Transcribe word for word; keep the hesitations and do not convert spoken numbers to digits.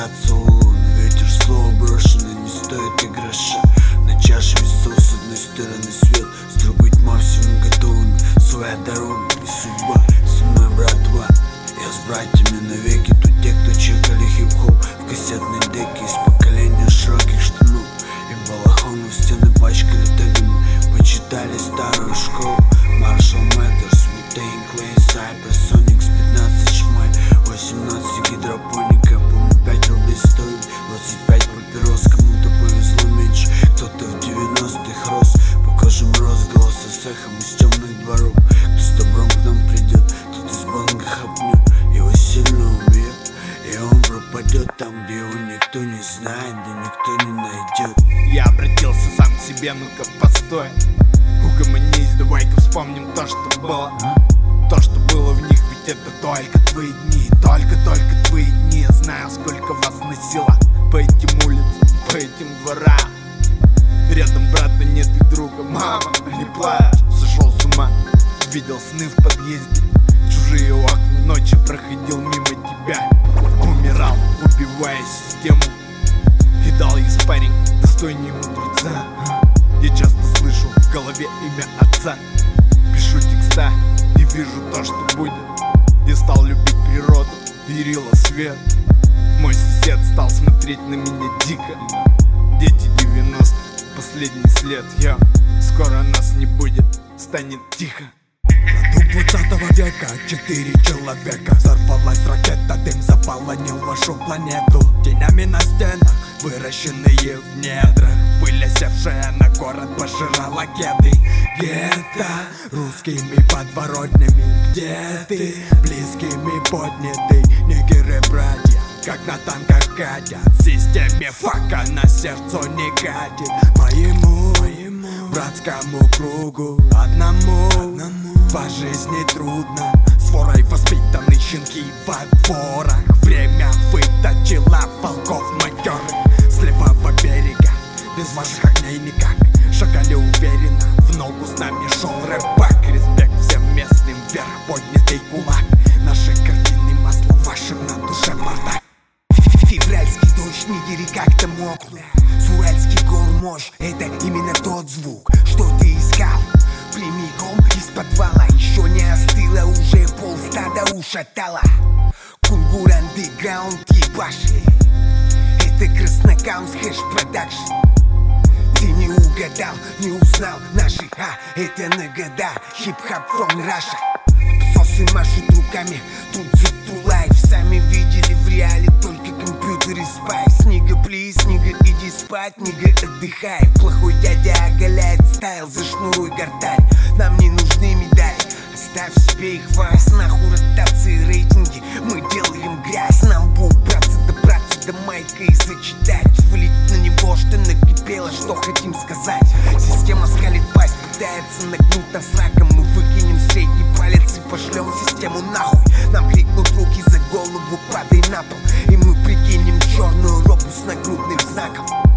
остаться улун. Ветер слова брошенный, не стоит и гроша. На чаше весов с одной стороны свет, с другой тьма, всему готовым. Своя дорога и судьба, со мной братва. Я с братьями навеки, тут те, кто чекали хип-хоп в кассетной деке. Из поколения широких штанов и балахонов стены пачкали тегами. Почитали старую школу Marshall Mathers, Wu-Tang Clan, Cybersonics, пятнадцать шмаль, восемнадцать гидропоника. Помню, пять рублей стоит, двадцать пять папирос. Кому-то повезло меньше, кто-то в девяностых рос. По коже мороз, голоса с эхом из темных дворов. Кто с добром к нам придет, кто-то из банга хапнет. Его сильно убьет, и он пропадет там, где его никто не знает, да никто не найдет. Я обратился сам к себе, ну-ка постой. Угомонись, давай-ка вспомним то, что было. То, что было в них, ведь это только твои дни. Только-только твои дни. Я знаю, сколько вас носило по этим улицам, по этим дворам. Рядом брата нет и друга. Мама, не плачь, сошел с ума. Видел сны в подъезде, чужие окна, ночи проходил мимо тебя. Умирал, убивая систему, и дал ей спарринг достойнее мудреца. Я часто слышу в голове имя отца, пишу текста и вижу то, что будет. Я стал любить природу, верила свет. Мой сосед стал смотреть на меня дико. Дети девяностых, последний след. Я, скоро нас не будет, станет тихо. Продукт двадцатого века, четыре человека. Взорвалась ракета, дым заполонил вашу планету. Тенями на стенах, выращенные в недрах. Пыль, осевшая на город, пожирала кеды. Гетто, русскими подворотнями. Где ты? Близкими поднятый. Нигеры, братья, как на танках катят. Системе фака на сердце не катит. Моему, моему братскому кругу одному, одному по жизни трудно. Сворой воспитаны щенки во дворах. Время выточило волков матерых. С левого берега, без ваших огней никак. Шагали уверенно, в ногу с нами шел рыбак. Респект всем местным, вверх поднятый кулак. Наши картины масло, вашим на душе бардак. Февральский дождь, нигери как-то мокнут. Суральский гор мощь, это именно тот звук, что ты искал. Прямиком из подвала, еще не остыло, уже полстада ушатало. Кунгур андеграунд ебаши, это Краснокамск хэш продакшн. Ты не угадал, не узнал наших, а это нагода. Хип-хоп from Russia. Псосы машут руками, тут за ту лайф. Сами видели в реале только компьютеры спайс. Нига, плиз, нига, иди спать, нига, отдыхай. Плохой дядя оголяет стайл, зашнуруй гортань. Нам не нужны медали, оставь себе их вас. Нахуй ротации, рейтинги, мы делаем грязь. Нам будут браться, добраться до майка и сочетать. Вылить на него, что накипело, что хотим сказать. Система скалит пасть, пытается нагнуть нас раком. Мы выкинем средний палец и пошлем систему нахуй. Нам крикнут руки за голову, падай на пол. И мы прикинем черную робу с нагрудным знаком.